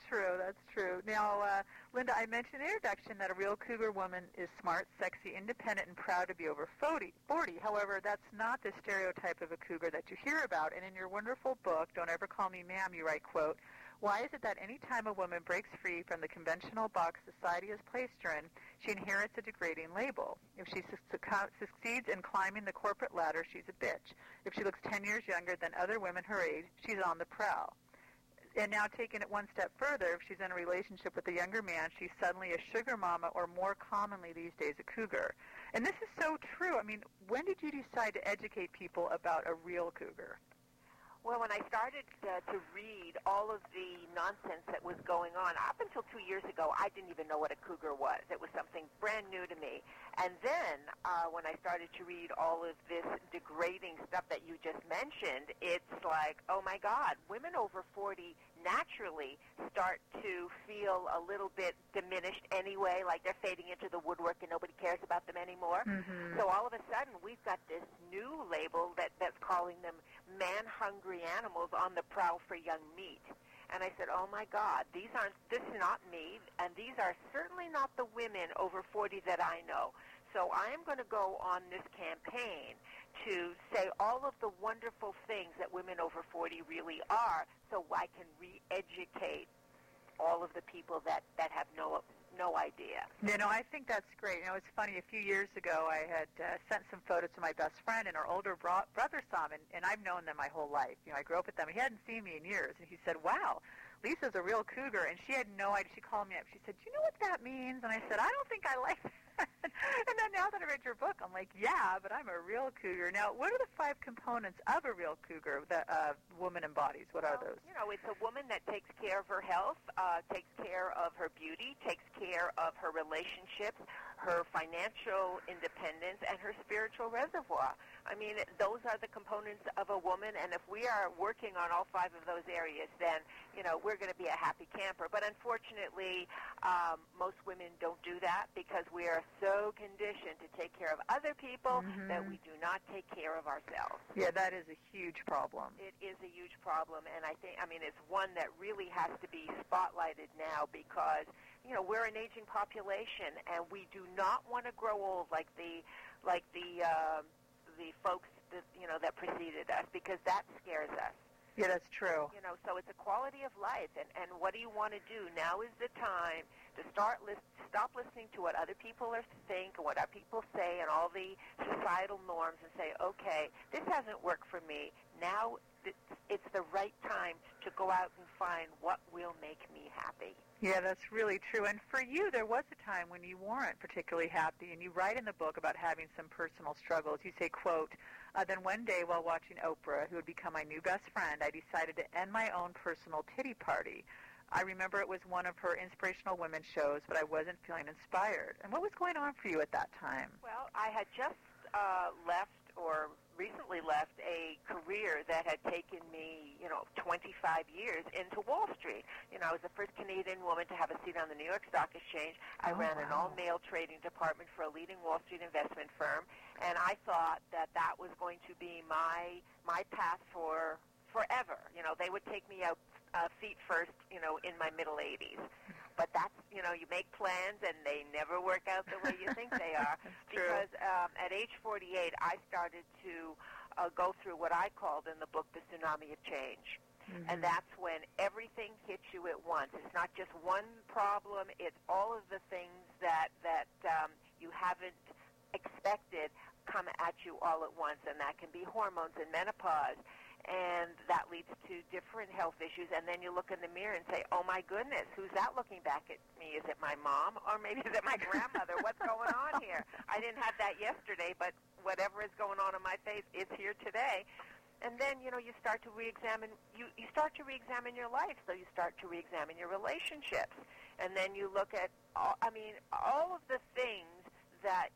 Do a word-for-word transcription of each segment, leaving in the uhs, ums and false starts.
true. That's true. Now, uh, Linda, I mentioned in the introduction that a real cougar woman is smart, sexy, independent, and proud to be over forty. However, that's not the stereotype of a cougar that you hear about. And in your wonderful book, Don't Ever Call Me Ma'am, you write, quote, why is it that any time a woman breaks free from the conventional box society has placed her in, she inherits a degrading label? If she su- su- succeeds in climbing the corporate ladder, she's a bitch. If she looks ten years younger than other women her age, she's on the prowl. And now taking it one step further, if she's in a relationship with a younger man, she's suddenly a sugar mama, or more commonly these days, a cougar. And this is so true. I mean, when did you decide to educate people about a real cougar? Well, when I started uh, to read all of the nonsense that was going on, up until two years ago, I didn't even know what a cougar was. It was something brand new to me. And then uh, when I started to read all of this degrading stuff that you just mentioned, it's like, oh, my God, women over forty naturally start to feel a little bit diminished anyway, like they're fading into the woodwork and nobody cares about them anymore. Mm-hmm. So all of a sudden, we've got this new label that, that's calling them man-hungry animals on the prowl for young meat. And I said, oh, my God, these aren't, this is not me, and these are certainly not the women over forty that I know. So I am going to go on this campaign to say all of the wonderful things that women over forty really are, so I can re-educate all of the people that, that have no no idea. You know, I think that's great. You know, it's funny, a few years ago I had uh, sent some photos to my best friend, and her older bro- brother saw them, and, and I've known them my whole life. You know, I grew up with them. He hadn't seen me in years, and he said, wow, Lisa's a real cougar, and she had no idea. She called me up. She said, do you know what that means? And I said, I don't think I like that. And then now that I read your book, I'm like, yeah, but I'm a real cougar. Now, what are the five components of a real cougar that uh, woman embodies? What well, are those? You know, it's a woman that takes care of her health, uh, takes care of her beauty, takes care of her relationships, her financial independence, and her spiritual reservoir. I mean, those are the components of a woman, and if we are working on all five of those areas, then, you know, we're going to be a happy camper. But unfortunately, um, most women don't do that because we are so conditioned to take care of other people mm-hmm. that we do not take care of ourselves. Yeah, that is a huge problem. It is a huge problem, and I think, I mean, it's one that really has to be spotlighted now because, you know, we're an aging population, and we do not want to grow old like the, like the, uh, the folks that, you know, that preceded us, because that scares us. Yeah, that's true. You know, so it's a quality of life, and, and what do you want to do? Now is the time to start list, stop listening to what other people are think and what other people say and all the societal norms and say, okay, this hasn't worked for me. Now it's, it's the right time to go out and find what will make me happy. Yeah, that's really true. And for you, there was a time when you weren't particularly happy, and you write in the book about having some personal struggles. You say, quote, uh, then one day while watching Oprah, who had become my new best friend, I decided to end my own personal pity party. I remember it was one of her inspirational women's shows, but I wasn't feeling inspired. And what was going on for you at that time? Well, I had just uh, left or recently left a career that had taken me, you know, twenty-five years into Wall Street. You know, I was the first Canadian woman to have a seat on the New York Stock Exchange. I oh, ran wow. an all-male trading department for a leading Wall Street investment firm, and I thought that that was going to be my my path for forever. You know, they would take me out uh, feet first, you know, in my middle eighties. But that's, you know, you make plans and they never work out the way you think they are. Because um, at age forty-eight, I started to uh, go through what I called in the book the tsunami of change. Mm-hmm. And that's when everything hits you at once. It's not just one problem. It's all of the things that, that um, you haven't expected come at you all at once. And that can be hormones and menopause. And that leads to different health issues. And then you look in the mirror and say, oh, my goodness, who's that looking back at me? Is it my mom? Or maybe is it my grandmother? What's going on here? I didn't have that yesterday, but whatever is going on in my face, it's here today. And then, you know, you start to re-examine, you, you start to re-examine your life. So you start to re-examine your relationships. And then you look at, all, I mean, all of the things that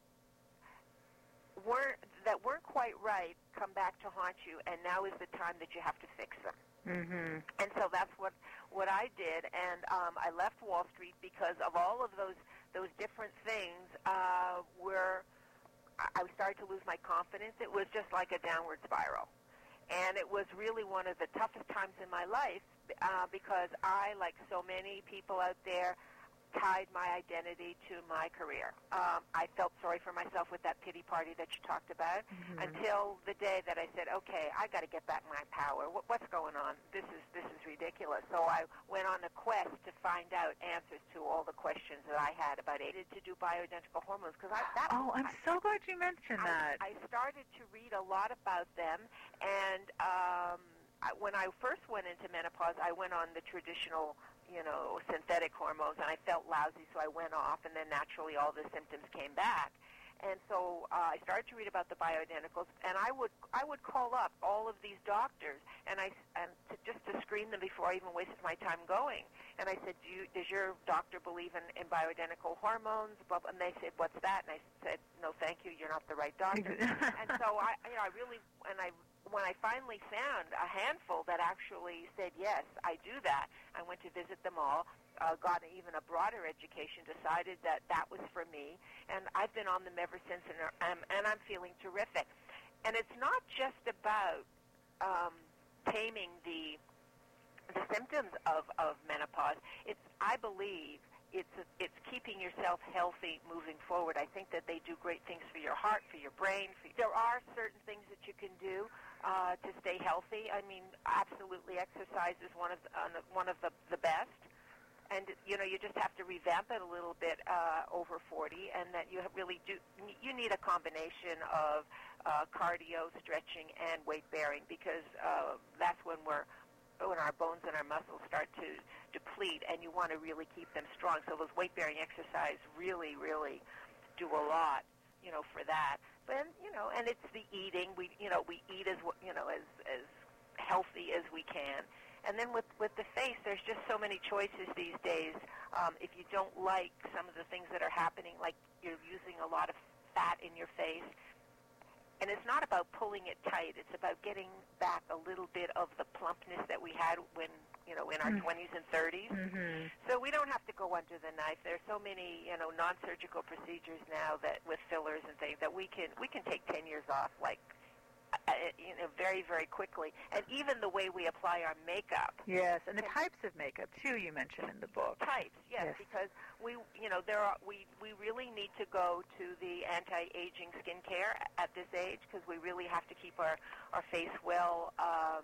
weren't that weren't quite right come back to haunt you, and now is the time that you have to fix them. Mm-hmm. And so that's what what I did, and um, I left Wall Street because of all of those those different things. Uh, where I started to lose my confidence. It was just like a downward spiral, and it was really one of the toughest times in my life uh, because I, like so many people out there, tied my identity to my career. Um, I felt sorry for myself with that pity party that you talked about mm-hmm. until the day that I said, okay, I got to get back my power. What, what's going on? This is this is ridiculous. So I went on a quest to find out answers to all the questions that I had about it to do bioidentical hormones. Because I that, oh, I'm I, so glad you mentioned I, that. I started to read a lot about them, and um, I, when I first went into menopause, I went on the traditional, you know, synthetic hormones, and I felt lousy, so I went off, and then naturally all the symptoms came back. And so uh, I started to read about the bioidenticals, and I would I would call up all of these doctors, and I and to, just to screen them before I even wasted my time going. And I said, Do you, does your doctor believe in, in bioidentical hormones? And they said, what's that? And I said, no, thank you, you're not the right doctor. And so I, you know, I really, and I. When I finally found a handful that actually said, yes, I do that, I went to visit them all, uh, got even a broader education, decided that that was for me, and I've been on them ever since, and, um, and I'm feeling terrific. And it's not just about um, taming the the symptoms of, of menopause. It's, I believe, It's it's keeping yourself healthy moving forward. I think that they do great things for your heart, for your brain. For, there are certain things that you can do uh, to stay healthy. I mean, absolutely, exercise is one of the, uh, one of the, the best. And you know, you just have to revamp it a little bit uh, over forty, and that you really do. You need a combination of uh, cardio, stretching, and weight bearing, because uh, that's when we're when our bones and our muscles start to deplete, and you want to really keep them strong. So those weight-bearing exercise really, really do a lot, you know, for that. But you know, and it's the eating. We, you know, we eat as you know as as healthy as we can. And then with with the face, there's just so many choices these days. Um, if you don't like some of the things that are happening, like you're using a lot of fat in your face. And it's not about pulling it tight. It's about getting back a little bit of the plumpness that we had when, you know, in our mm. twenties and thirties. Mm-hmm. So we don't have to go under the knife. There's so many, you know, non-surgical procedures now that with fillers and things that we can we can take ten years off, like, uh, you know, very, very quickly. And even the way we apply our makeup. Yes, and the types of makeup, too, you mentioned in the book. Types, yes, yes. Because we, you know, there are we, we really need to go to the anti-aging skincare at this age, because we really have to keep our, our face well, um,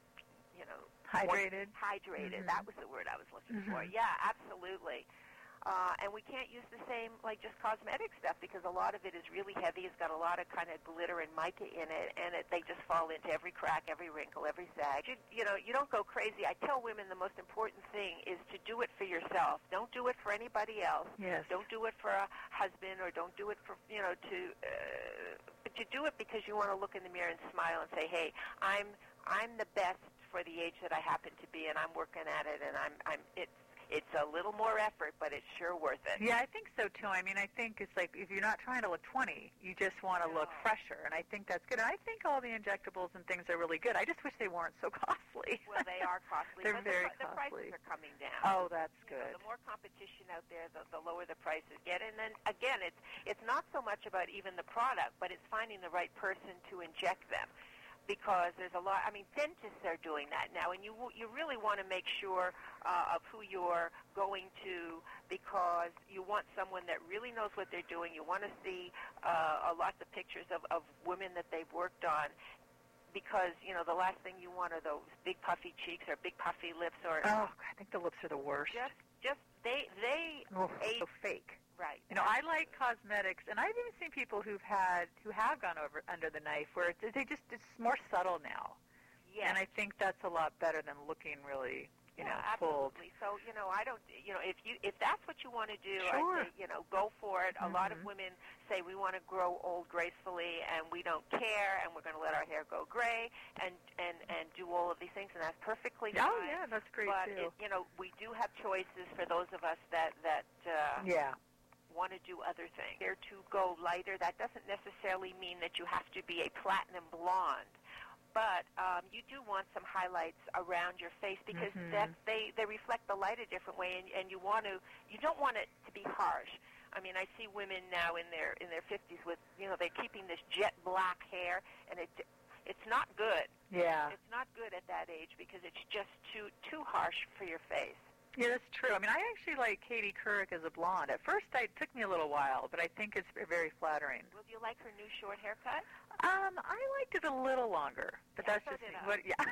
you know. Hydrated. More, hydrated. Mm-hmm. That was the word I was looking mm-hmm. for. Yeah, absolutely. Uh, and we can't use the same, like, just cosmetic stuff, because a lot of it is really heavy. It's got a lot of kind of glitter and mica in it, and it, they just fall into every crack, every wrinkle, every sag. You, you know, you don't go crazy. I tell women the most important thing is to do it for yourself. Don't do it for anybody else. Yes. Don't do it for a husband, or don't do it for, you know, to, uh, but you do it because you want to look in the mirror and smile and say, hey, I'm, I'm the best for the age that I happen to be, and I'm working at it, and I'm, I'm, it's, It's a little more effort, but it's sure worth it. Yeah, I think so, too. I mean, I think it's like if you're not trying to look twenty, you just want to no. look fresher, and I think that's good. And I think all the injectables and things are really good. I just wish they weren't so costly. Well, they are costly. They're but very the, costly. The prices are coming down. Oh, that's you good. Know, the more competition out there, the, the lower the prices get. And then, again, it's it's not so much about even the product, but it's finding the right person to inject them. Because there's a lot, I mean, dentists are doing that now, and you you really want to make sure uh, of who you're going to, because you want someone that really knows what they're doing. You want to see uh, a lot of pictures of, of women that they've worked on, because, you know, the last thing you want are those big puffy cheeks or big puffy lips. Or Oh, I think the lips are the worst. Just, just they, they oh, age, so fake. Right. You know, I like cosmetics, and I've even seen people who've had who have gone over under the knife where it's, they just it's more subtle now. Yes. And I think that's a lot better than looking really, you yeah, know, pulled. Absolutely. So, you know, I don't, you know, if you if that's what you want to do, sure. I say, you know, go for it. Mm-hmm. A lot of women say we want to grow old gracefully, and we don't care, and we're going to let our hair go gray, and and and do all of these things, and that's perfectly fine. Oh yeah, that's great but too. It, you know, we do have choices for those of us that that. Uh, yeah. want to do other things. There to go lighter, that doesn't necessarily mean that you have to be a platinum blonde, but um, you do want some highlights around your face, because mm-hmm. that they, they reflect the light a different way, and, and you want to you don't want it to be harsh. I mean, I see women now in their in their fifties with, you know, they're keeping this jet black hair, and it it's not good. Yeah. It's not good at that age because it's just too too harsh for your face. Yeah, that's true. I mean, I actually like Katie Couric as a blonde. At first, it took me a little while, but I think it's very flattering. Well, do you like her new short haircut? Um, I liked it a little longer, but Yeah, that's so just did me. I. What, yeah.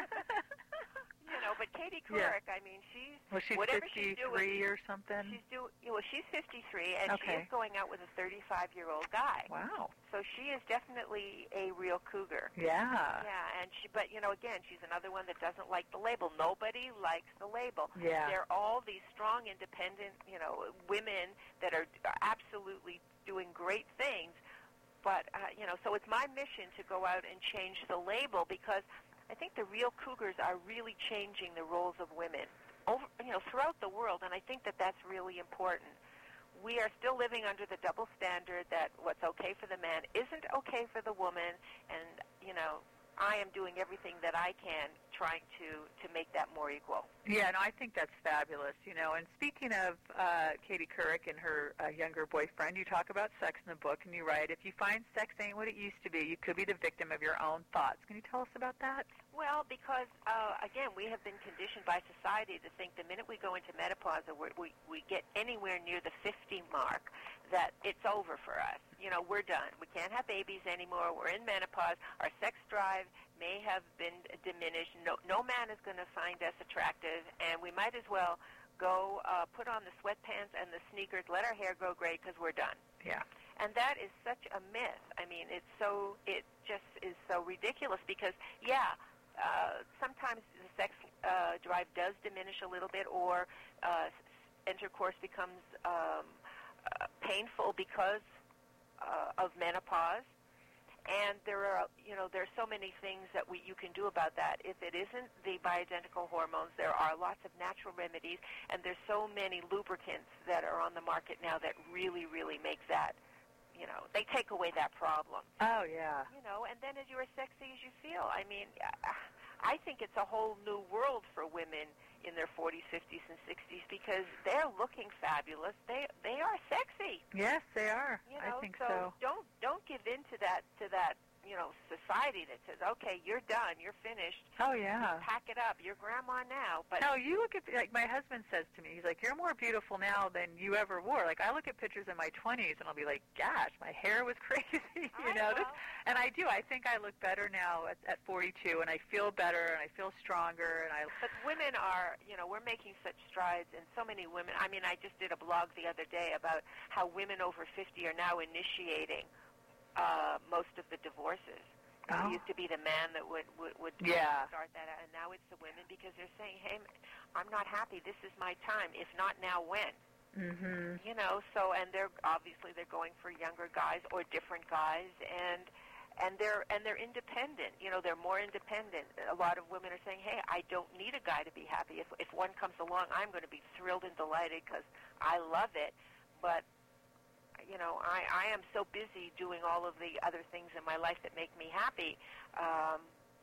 You know, but Katie Yeah. Couric, I mean, she's Well, she's whatever she's fifty-three doing, or something. she's do. Well, she's fifty-three, and she Okay. is going out with a thirty-five-year-old guy. Wow. So she is definitely a real cougar. Yeah. Yeah, and she, but you know, again, she's another one that doesn't like the label. Nobody likes the label. Yeah. They're all these strong, independent, you know, women that are, are absolutely doing great things. But uh, you know, so it's my mission to go out and change the label because I think the real cougars are really changing the roles of women over, you know, throughout the world, and I think that that's really important. We are still living under the double standard that what's okay for the man isn't okay for the woman, and, you know, I am doing everything that I can trying to, to make that more equal. Yeah, no, I think that's fabulous, you know. And speaking of uh, Katie Couric and her uh, younger boyfriend, you talk about sex in the book, and you write, if you find sex ain't what it used to be, you could be the victim of your own thoughts. Can you tell us about that? Well, because, uh, again, we have been conditioned by society to think the minute we go into menopause or we, we, we get anywhere near the fifty mark, that it's over for us. You know, we're done. We can't have babies anymore. We're in menopause. Our sex drive may have been diminished. No, no man is going to find us attractive, and we might as well go uh, put on the sweatpants and the sneakers, let our hair grow gray because we're done. Yeah. And that is such a myth. I mean, it's so, it just is so ridiculous because, yeah, uh, sometimes the sex uh, drive does diminish a little bit, or uh, intercourse becomes um, uh, painful because uh, of menopause. And there are, you know, there are so many things that we you can do about that. If it isn't the bioidentical hormones, there are lots of natural remedies, and there's so many lubricants that are on the market now that really, really make that, you know, they take away that problem. Oh, yeah. You know, and then as you're as sexy as you feel. I mean, I think it's a whole new world for women in their forties, fifties, and sixties because they're looking fabulous. They they are sexy. Yes, they are. You know, I think so, so. don't don't give in to that to that you know society that says, okay, you're done, you're finished. Oh, yeah. Pack it up. You're grandma now. But No, you look at, like my husband says to me, he's like, you're more beautiful now than you ever were. Like, I look at pictures in my twenties, and I'll be like, gosh, my hair was crazy, you I know? know. This, and I do. I think I look better now at, at forty-two, and I feel better, and I feel stronger, and I... But women are, you know, we're making such strides, and so many women, I mean, I just did a blog the other day about how women over fifty are now initiating uh, most of the divorces. Oh. It used to be the man that would, would, would Yeah. start that out, and now it's the women because they're saying, hey, I'm not happy. This is my time. If not now, when? Mm-hmm. You know, so, and they're, obviously they're going for younger guys or different guys, and and they're and they're independent. You know, they're more independent. A lot of women are saying, hey, I don't need a guy to be happy. If if one comes along, I'm going to be thrilled and delighted because I love it. But you know, I, I am so busy doing all of the other things in my life that make me happy um,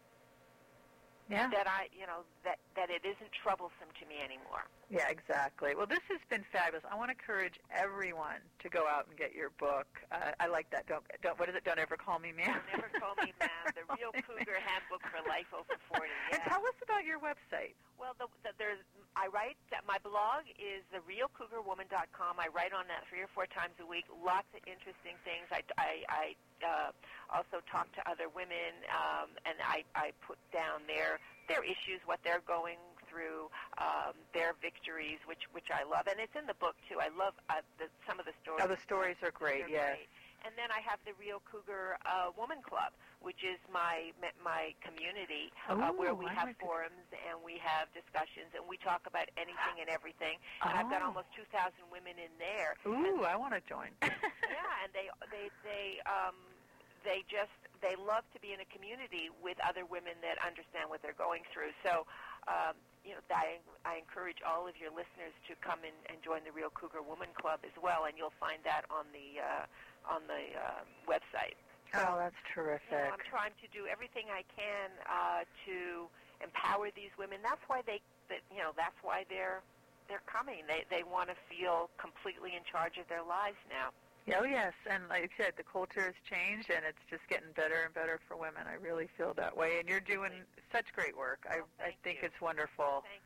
Yeah. that I, you know, that, that it isn't troublesome to me anymore. Yeah, exactly. Well, this has been fabulous. I want to encourage everyone to go out and get your book. Uh, I like that. Don't, don't, what is it? Don't ever call me ma'am. Never Call Me Ma'am, the Real Cougar Handbook for Life Over forty. Yeah. And tell us about your website. Well, the, the, there's, I write, that my blog is the real cougar woman dot com. I write on that three or four times a week. Lots of interesting things. I, I, I uh, also talk to other women, um, and I, I put down their their issues, what they're going through, um, their victories, which which I love. And it's in the book, too. I love uh, the, some of the stories. Oh, the stories are great, They're yes. great. And then I have the Real Cougar uh, Woman Club, which is my my community uh, Ooh, where we I have like it. forums and we have discussions and we talk about anything and everything. And I've got Oh. almost two thousand women in there. Ooh, I want to join. Yeah, and they they they um they just they love to be in a community with other women that understand what they're going through. So, um, you know, I I encourage all of your listeners to come in and join the Real Cougar Woman Club as well, and you'll find that on the uh, on the uh, website. Oh, that's You know, terrific. I'm trying to do everything I can uh, to empower these women. That's why they, that, you know, that's why they're they're coming. They they want to feel completely in charge of their lives now. Oh, yes, and like you said, the culture has changed, and it's just getting better and better for women. I really feel that way, and you're doing such great work. I, well, I think you. it's wonderful. Thank